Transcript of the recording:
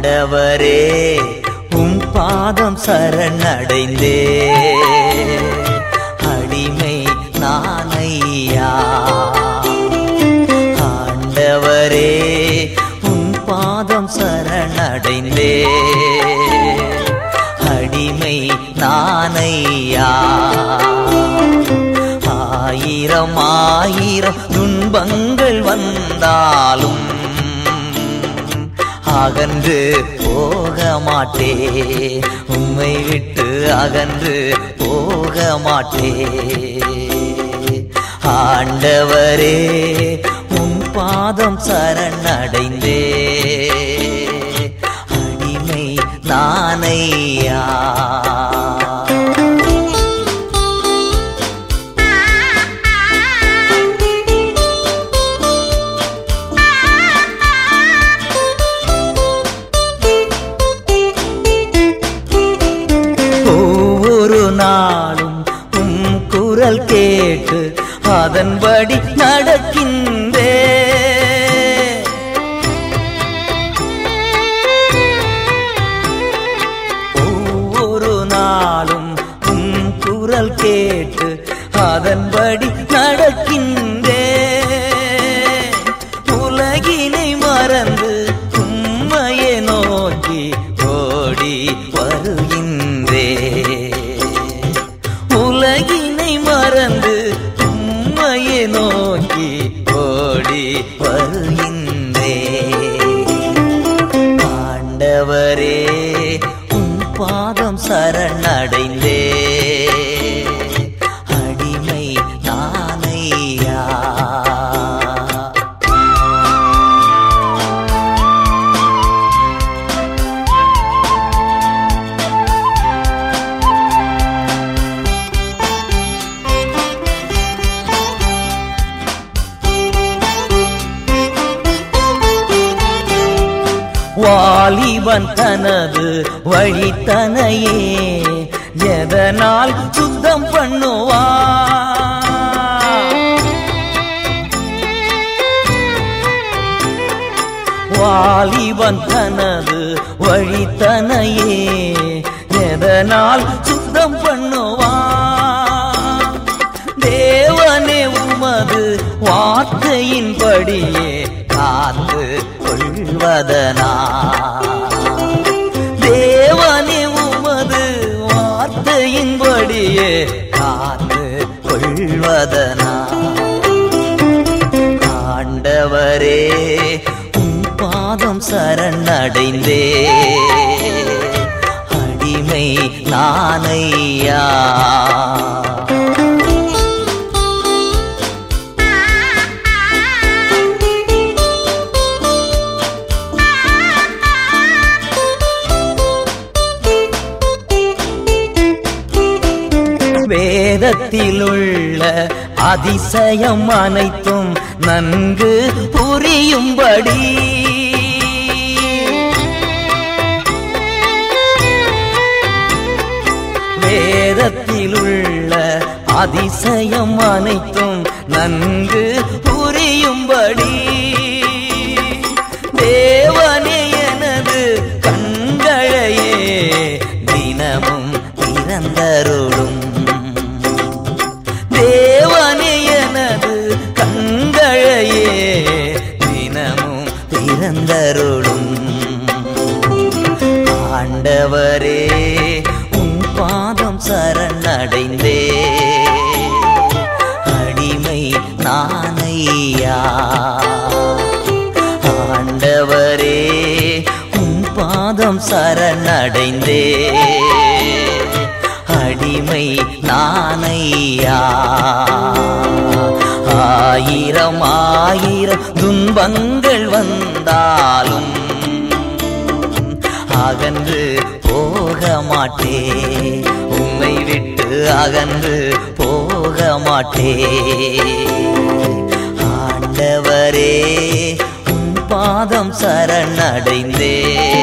ஆண்டவரே உம் பாதம் சரணடைந்தே அடிமை நானையா. ஆண்டவரே உம் பாதம் சரணடைந்தே அடிமை நானையா. ஆயிரம் ஆயிரம் துன்பங்கள் வந்தாலும் அகன்று போக மாட்டே, உம்மை விட்டு அகன்று போக மாட்டே. ஆண்டவரே உம் பாதம் சரணடைந்தே அடிமை நானையா. நாளும் உம் குரல் கேட்டு அதன்படி நடக்கின்றே. ஒவ்வொரு நாளும் உம் குரல் கேட்டு அதன்படி நடக்கின்றே. உலகினை மறந்து உம்மையை நோக்கி ஓடி வருகின்றே. உலகினை மறந்து உம்மையை நோக்கி ஓடி வருகின்றே. ஆண்டவரே உம் பாதம் சரணடைந்தே அடிமை நானையா. வாலிபன் தனது வழித்தனையே எதனால் சுத்தம் பண்ணுவா. வாலிபன் தனது வழித்தனையே எதனால் சுத்தம் பண்ணுவா. தேவனே உமது வார்த்தையின்படியே காத்து கொள்வதனா. தேவனே உமது வார்த்தையின்படியே காத்து கொள்வதனா. ஆண்டவரே உம் பாதம் சரணடைந்தே அடிமை நானையா. வேதத்திலுள்ள அதிசயம் அனைத்தும் நன்கு புரியும்படி வேதத்திலுள்ள அதிசயம் அனைத்தும் நன்கு புரியும்படி தேவனே எனது கண்களையே தினமும் திறந்தருளும். தேவனே எனது கண்களையே தினமும் திறந்தருளும். ஆண்டவரே உம் பாதம் சரணடைந்தே அடிமை நானையா. ஆண்டவரே உம் பாதம் சரணடைந்தே அடிமை நானையா. ஆயிரம் ஆயிரம் துன்பங்கள் வந்தாலும் அகன்று போக மாட்டே, உம்மை விட்டு அகன்று போக மாட்டே. ஆண்டவரே உம் பாதம் சரணடைந்தே